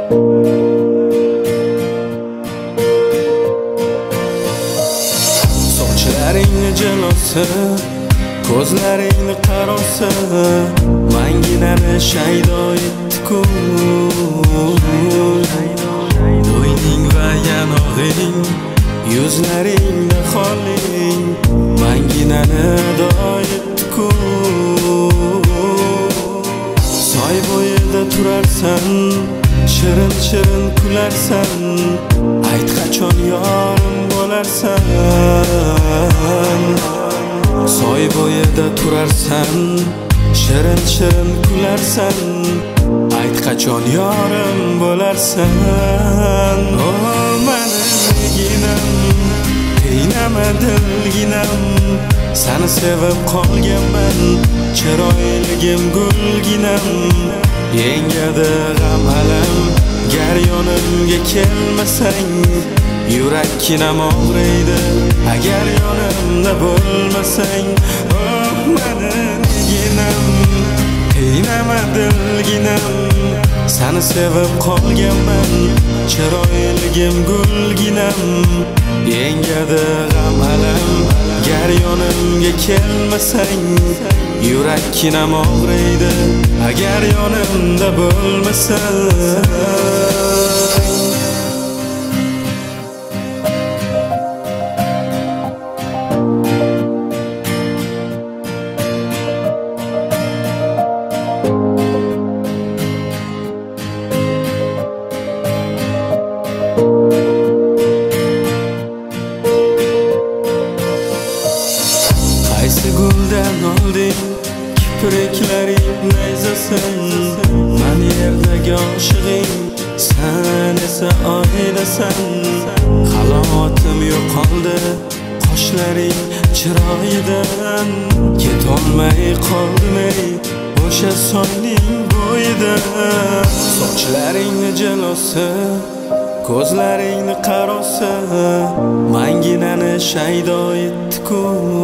Sochlaringni jalosi, ko'zlaringni qarosi, manginani shaydo etdi-ku. Bo'yning va yanog'ing, yuzlaringda xoling, manginani ado etdi-ku. Soy bo'yida turarsan, shirin-shirin kularsan, ayt qachon yorim bo'larsan. Soy bo'yida turarsan, shirin-shirin kularsan, ayt qachon yorim bo'larsan. Oh maniginam, qiynama dilginam, seni sevib qolganman, chiroyligim gulginam. Yengadi g'am alam, gar yonimga kelmasang, yurakkinam og'riydi agar yonimda bo'lmasang. Oh maniginam, qiynama dilginam, seni sevib qolganman, chiroyligim gulginam. Yengadi g'am alam, gar yonimga kelmasang, yurakkinam og'riydi agar yonimda bo'lmasang. Qaysi guldan olding kipriklaring nayzasin, men yerdagi oshig'ing, sen esa oydasan. Halovatim yo'qoldi qoshlaring chiroyidan, ketolmay qoldim ey o'sha soyning bo'yida. Sochlaringni jalosi, ko'zlaringni qarosi, manginani shaydo etdi-ku.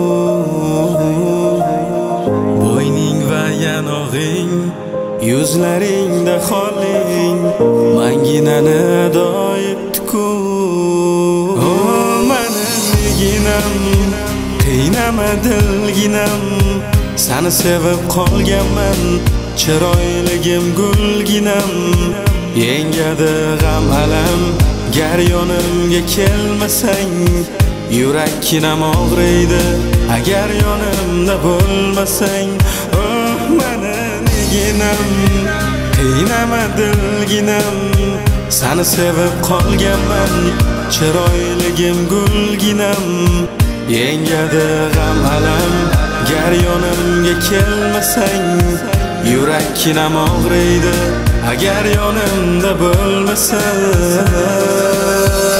Bo'yning va yanog'ing, yuzlaringda xoling, manginani ado etdi-ku. Oh maniginam, qiynama dilginam, seni sevib qolganman, chiroyligim gulginam. Yengadi g'am alam, gar yonimga kelmasang, yurakkinam og'riydi agar yonimda bo'lmasang. Oh maniginam, qiynama dilginam, seni sevib qolganman, chiroyligim gulginam. Yengadi g'am alam, gar yonimga kelmasang, yurakkinam og'riydi agar yonimda bo'lmasang.